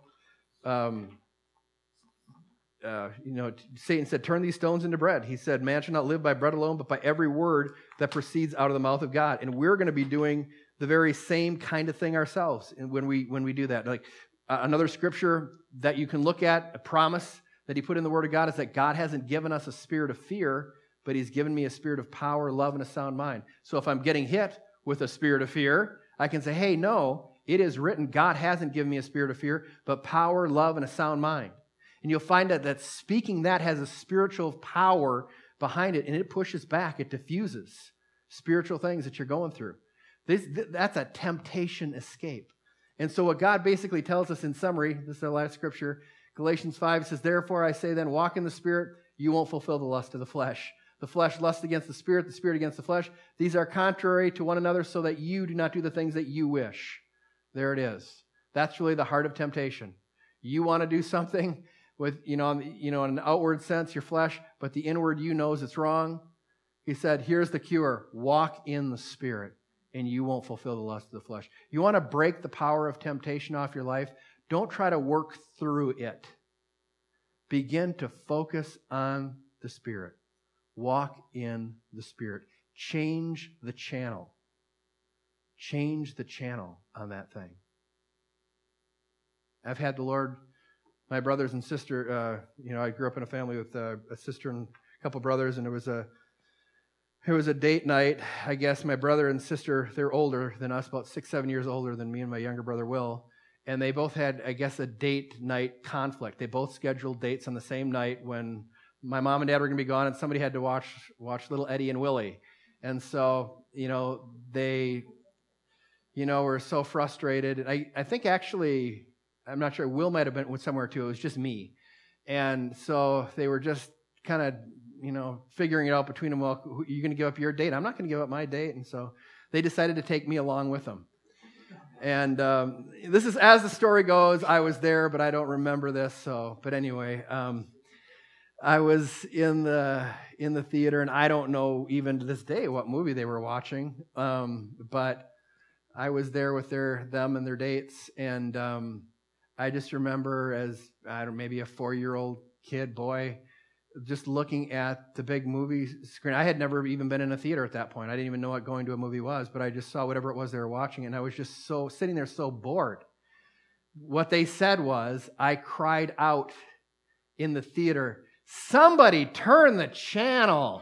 Satan said, turn these stones into bread. He said, man shall not live by bread alone, but by every word that proceeds out of the mouth of God. And we're going to be doing the very same kind of thing ourselves when we do that. Like another scripture that you can look at, a promise that he put in the Word of God, is that God hasn't given us a spirit of fear, but he's given me a spirit of power, love, and a sound mind. So if I'm getting hit with a spirit of fear, I can say, hey, no, it is written, God hasn't given me a spirit of fear, but power, love, and a sound mind. And you'll find that speaking that has a spiritual power behind it, and it pushes back, it diffuses spiritual things that you're going through. That's a temptation escape. And so what God basically tells us in summary, this is our last scripture, Galatians 5 says, therefore I say then, walk in the Spirit, you won't fulfill the lust of the flesh. The flesh lusts against the Spirit against the flesh. These are contrary to one another so that you do not do the things that you wish. There it is. That's really the heart of temptation. You want to do something with, in an outward sense, your flesh, but the inward you knows it's wrong. He said, here's the cure. Walk in the Spirit, and you won't fulfill the lust of the flesh. You want to break the power of temptation off your life? Don't try to work through it. Begin to focus on the Spirit. Walk in the Spirit. Change the channel. Change the channel on that thing. I've had the Lord, my brothers and sister, I grew up in a family with a sister and a couple brothers, and it was a date night. I guess my brother and sister, they're older than us, about 6-7 years older than me and my younger brother Will. And they both had, I guess, a date night conflict. They both scheduled dates on the same night when my mom and dad were going to be gone, and somebody had to watch little Eddie and Willie. And so, they, were so frustrated. And I think actually, I'm not sure, Will might have been somewhere too. It was just me. And so they were just kind of, figuring it out between them. Well, are you going to give up your date? I'm not going to give up my date. And so they decided to take me along with them. And this is, as the story goes, I was there, but I don't remember this. But anyway, I was in the theater, and I don't know even to this day what movie they were watching. But I was there with them and their dates, and I just remember as, maybe a 4-year-old kid, boy, just looking at the big movie screen. I had never even been in a theater at that point. I didn't even know what going to a movie was, but I just saw whatever it was they were watching, and I was just sitting there so bored. What they said was, I cried out in the theater, "Somebody turn the channel."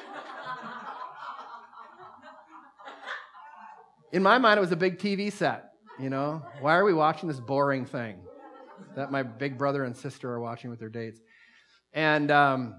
In my mind, it was a big TV set, Why are we watching this boring thing that my big brother and sister are watching with their dates? And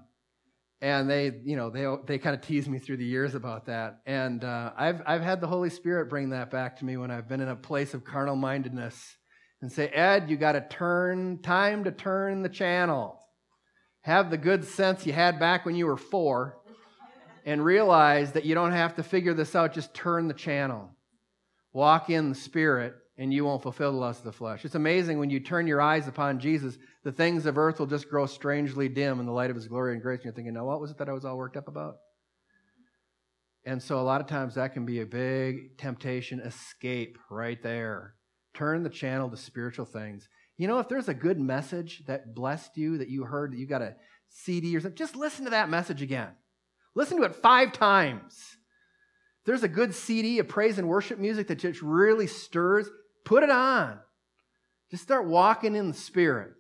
they, they kind of teased me through the years about that. And I've had the Holy Spirit bring that back to me when I've been in a place of carnal mindedness and say, Ed, you got to time to turn the channel. Have the good sense you had back when you were 4 and realize that you don't have to figure this out. Just turn the channel. Walk in the Spirit, and you won't fulfill the lust of the flesh. It's amazing when you turn your eyes upon Jesus, the things of earth will just grow strangely dim in the light of His glory and grace. And you're thinking, what was it that I was all worked up about? And so a lot of times that can be a big temptation escape right there. Turn the channel to spiritual things. If there's a good message that blessed you, that you heard, that you got a CD or something, just listen to that message again. Listen to it 5 times. If there's a good CD of praise and worship music that just really stirs, put it on. Just start walking in the Spirit.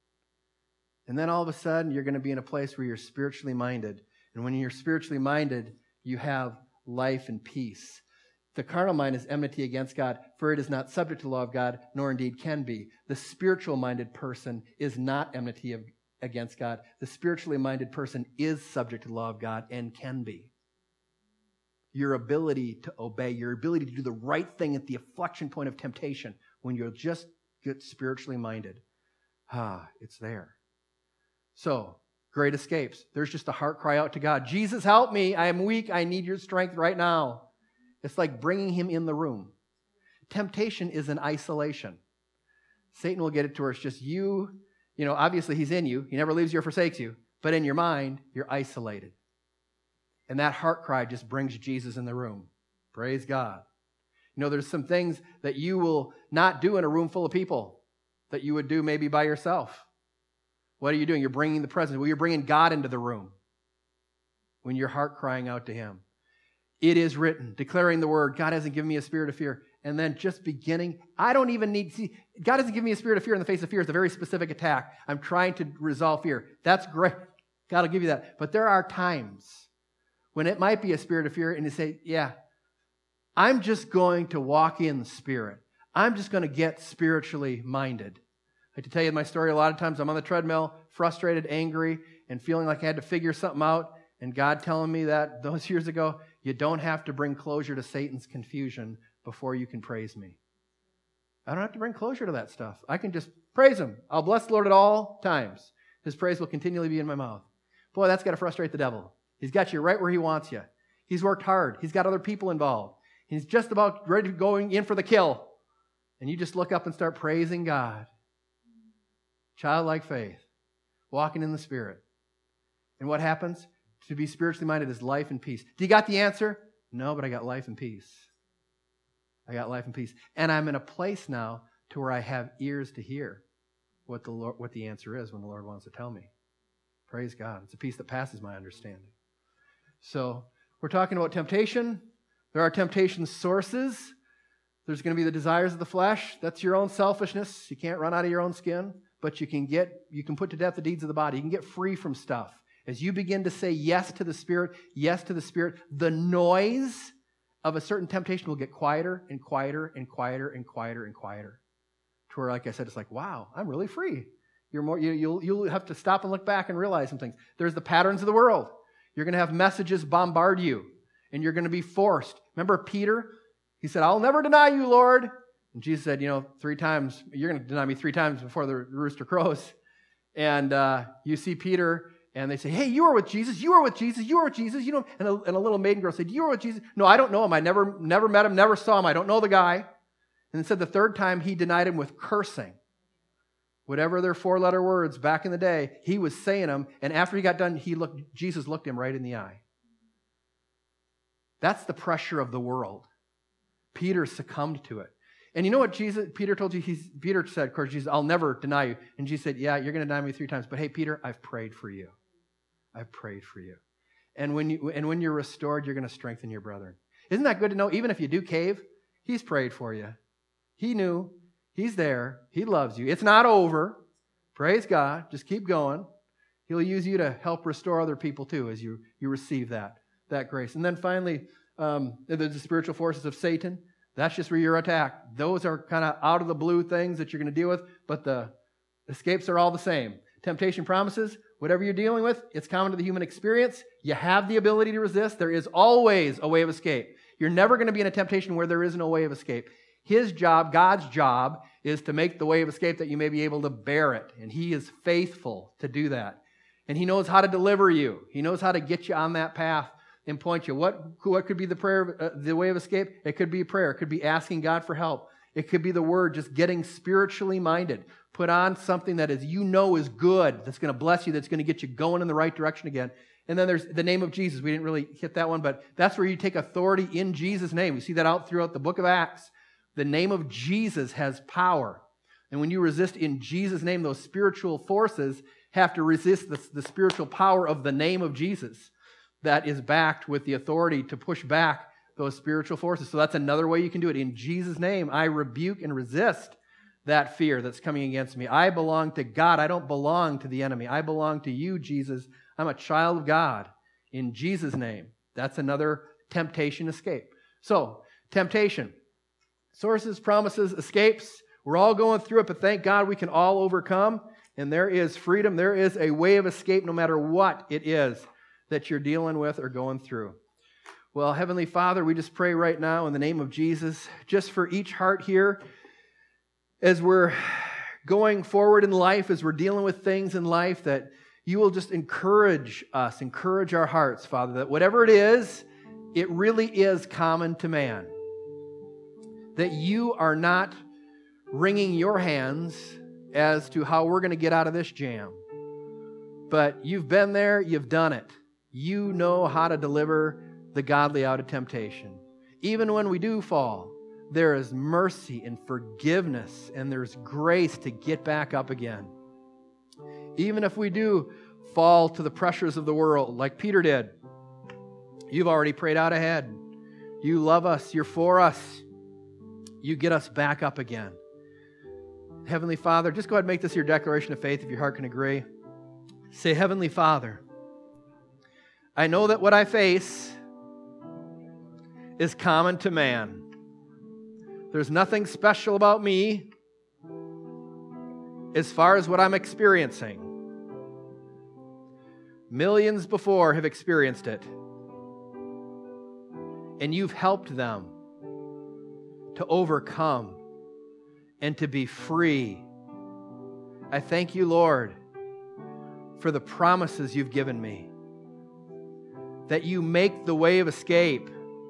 And then all of a sudden, you're going to be in a place where you're spiritually minded. And when you're spiritually minded, you have life and peace. The carnal mind is enmity against God, for it is not subject to the law of God, nor indeed can be. The spiritual-minded person is not enmity against God. The spiritually minded person is subject to the law of God and can be. Your ability to obey, your ability to do the right thing at the inflection point of temptation, when you'll just get spiritually minded, it's there. So, great escapes. There's just a heart cry out to God. Jesus, help me. I am weak. I need your strength right now. It's like bringing Him in the room. Temptation is an isolation. Satan will get it to where it's just you. Obviously He's in you. He never leaves you or forsakes you. But in your mind, you're isolated. And that heart cry just brings Jesus in the room. Praise God. There's some things that you will not do in a room full of people that you would do maybe by yourself. What are you doing? You're bringing the presence. Well, you're bringing God into the room when your heart crying out to Him. It is written, declaring the word, God hasn't given me a spirit of fear. And then just beginning, God hasn't given me a spirit of fear in the face of fear. It's a very specific attack. I'm trying to resolve fear. That's great. God will give you that. But there are times when it might be a spirit of fear and you say, I'm just going to walk in the Spirit. I'm just going to get spiritually minded. I like to tell you my story. A lot of times I'm on the treadmill, frustrated, angry, and feeling like I had to figure something out. And God telling me that those years ago, you don't have to bring closure to Satan's confusion before you can praise me. I don't have to bring closure to that stuff. I can just praise Him. I'll bless the Lord at all times. His praise will continually be in my mouth. Boy, that's got to frustrate the devil. He's got you right where he wants you. He's worked hard. He's got other people involved. He's just about ready to go in for the kill. And you just look up and start praising God. Childlike faith. Walking in the Spirit. And what happens? To be spiritually minded is life and peace. Do you got the answer? No, but I got life and peace. I got life and peace. And I'm in a place now to where I have ears to hear what the answer is when the Lord wants to tell me. Praise God. It's a peace that passes my understanding. So, we're talking about temptation. There are temptation sources. There's going to be the desires of the flesh. That's your own selfishness. You can't run out of your own skin. But you can put to death the deeds of the body. You can get free from stuff. As you begin to say yes to the Spirit, the noise of a certain temptation will get quieter and quieter and quieter and quieter and quieter. To where, like I said, it's like, wow, I'm really free. You'll have to stop and look back and realize some things. There's the patterns of the world. You're going to have messages bombard you, and you're going to be forced. Remember Peter? He said, I'll never deny you, Lord. And Jesus said, 3 times, you're going to deny me 3 times before the rooster crows. And you see Peter, and they say, hey, you were with Jesus, you were with Jesus, you were with Jesus. And a little maiden girl said, you were with Jesus. No, I don't know him. I never met him, never saw him. I don't know the guy. And it said the 3rd time he denied him with cursing. Whatever their 4-letter words back in the day, he was saying them. And after he got done, Jesus looked him right in the eye. That's the pressure of the world. Peter succumbed to it. And you know what Peter told you? Peter said, of course, Jesus, I'll never deny you. And Jesus said, yeah, you're going to deny me 3 times. But hey, Peter, I've prayed for you. I've prayed for you. And when you're restored, you're going to strengthen your brethren. Isn't that good to know? Even if you do cave, he's prayed for you. He knew. He's there. He loves you. It's not over. Praise God. Just keep going. He'll use you to help restore other people too as you receive that grace. And then finally, the spiritual forces of Satan. That's just where you're attacked. Those are kind of out of the blue things that you're going to deal with, but the escapes are all the same. Temptation promises, whatever you're dealing with, it's common to the human experience. You have the ability to resist. There is always a way of escape. You're never going to be in a temptation where there is no way of escape. His job, God's job, is to make the way of escape that you may be able to bear it. And He is faithful to do that. And He knows how to deliver you. He knows how to get you on that path and point you. What could be the prayer, the way of escape? It could be prayer. It could be asking God for help. It could be the Word, just getting spiritually minded. Put on something that is good, that's going to bless you, that's going to get you going in the right direction again. And then there's the name of Jesus. We didn't really hit that one, but that's where you take authority in Jesus' name. We see that out throughout the book of Acts. The name of Jesus has power. And when you resist in Jesus' name, those spiritual forces have to resist the spiritual power of the name of Jesus that is backed with the authority to push back those spiritual forces. So that's another way you can do it. In Jesus' name, I rebuke and resist that fear that's coming against me. I belong to God. I don't belong to the enemy. I belong to you, Jesus. I'm a child of God. In Jesus' name. That's another temptation escape. So, temptation. Sources, promises, escapes. We're all going through it, but thank God we can all overcome. And there is freedom. There is a way of escape no matter what it is that you're dealing with or going through. Well, Heavenly Father, we just pray right now in the name of Jesus, just for each heart here, as we're going forward in life, as we're dealing with things in life, that you will just encourage us, encourage our hearts, Father, that whatever it is, it really is common to man. That you are not wringing your hands as to how we're going to get out of this jam. But you've been there, you've done it. You know how to deliver the godly out of temptation. Even when we do fall, there is mercy and forgiveness, and there's grace to get back up again. Even if we do fall to the pressures of the world, like Peter did, you've already prayed out ahead. You love us. You're for us. You get us back up again. Heavenly Father, just go ahead and make this your declaration of faith if your heart can agree. Say, Heavenly Father, I know that what I face is common to man. There's nothing special about me as far as what I'm experiencing. Millions before have experienced it. And you've helped them to overcome and to be free. I thank you, Lord, for the promises you've given me, that you make the way of escape,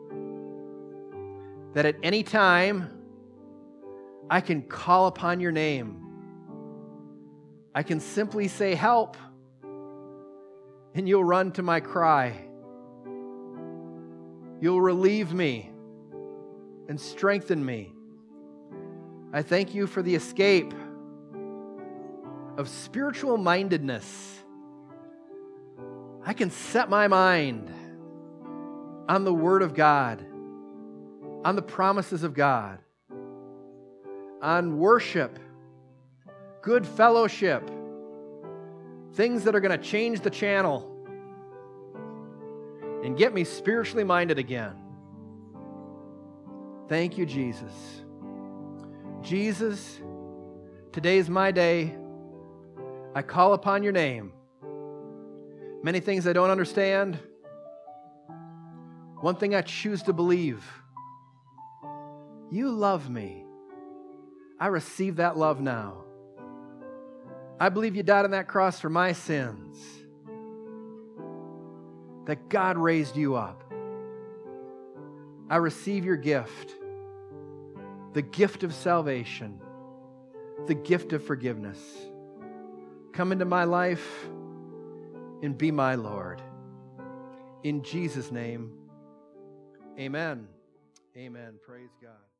that at any time I can call upon your name. I can simply say, help, and you'll run to my cry. You'll relieve me and strengthen me. I thank you for the escape of spiritual mindedness. I can set my mind on the Word of God, on the promises of God, on worship, good fellowship, things that are going to change the channel and get me spiritually minded again. Thank you, Jesus. Jesus, today is my day. I call upon your name. Many things I don't understand. One thing I choose to believe. You love me. I receive that love now. I believe you died on that cross for my sins. That God raised you up. I receive your gift. The gift of salvation. The gift of forgiveness. Come into my life and be my Lord. In Jesus' name, amen. Amen. Praise God.